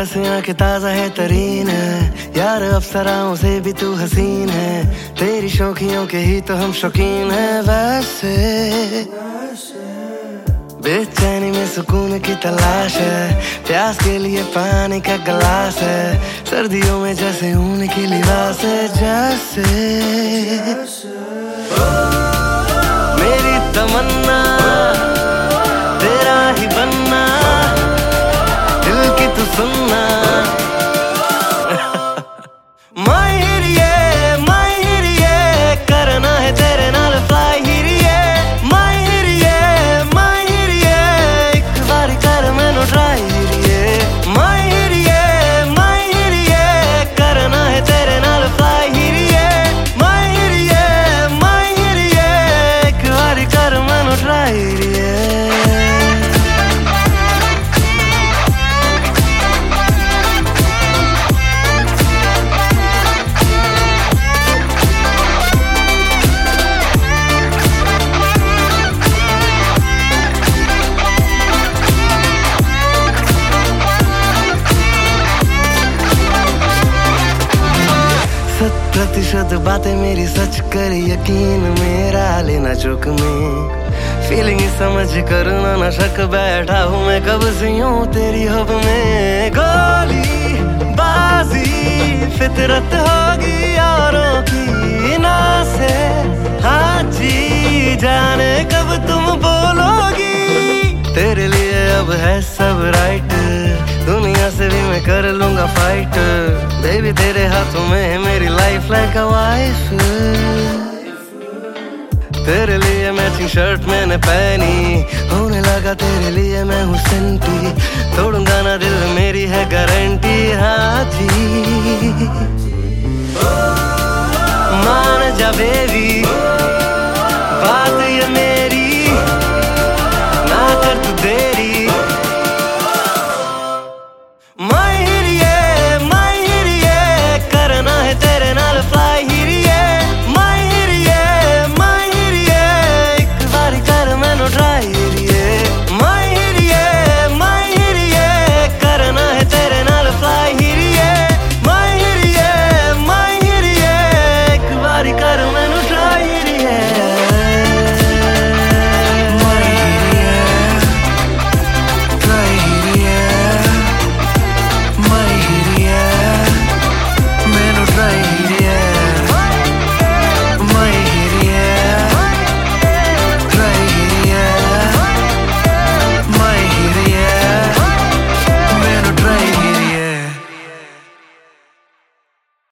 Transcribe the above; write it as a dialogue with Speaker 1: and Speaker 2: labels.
Speaker 1: जैसे आंखें ताजा है तरीन है यार, अप्सराओं से भी तू हसीन है। तेरी शौकियों के ही तो हम शौकीन हैं। वैसे बेचैनी में सुकून की तलाश है, प्यास के लिए पानी का गिलास है। सर्दियों में जैसे ऊन की लिबास है, जैसे मेरी तमन्ना तेरा ही बनना, दिल की तू सुनना। करना है तेरे नाल फ्लाई हिरिए, एक बारी कर मैनू ट्राई हिरिए। करना है तेरे नाल फ्लाई हिरिए, एक बारी कर मैनू ट्राई हिरिए। प्रतिशत बातें मेरी सच कर यकीन मेरा लेना चुक में। फीलिंग समझ कर ना शक, बैठा हूँ मैं कब से यूं तेरी हब में। गोली बाजी फितरत होगी यारों की ना से, हाँ जी जाने कब तुम बोलोगी। तेरे लिए अब है सब राइट, दुनिया से भी मैं कर लूंगा फाइट। बेबी तेरे हाथों में है मेरी लाइफ लाइक अ वाइफ। तेरे लिए मैचिंग शर्ट मैंने पहनी, होने लगा तेरे लिए मैं हूँ सेंटी। तोड़ूंगा ना दिल मेरी है गारंटी, हाँ जी मान जा बेबी।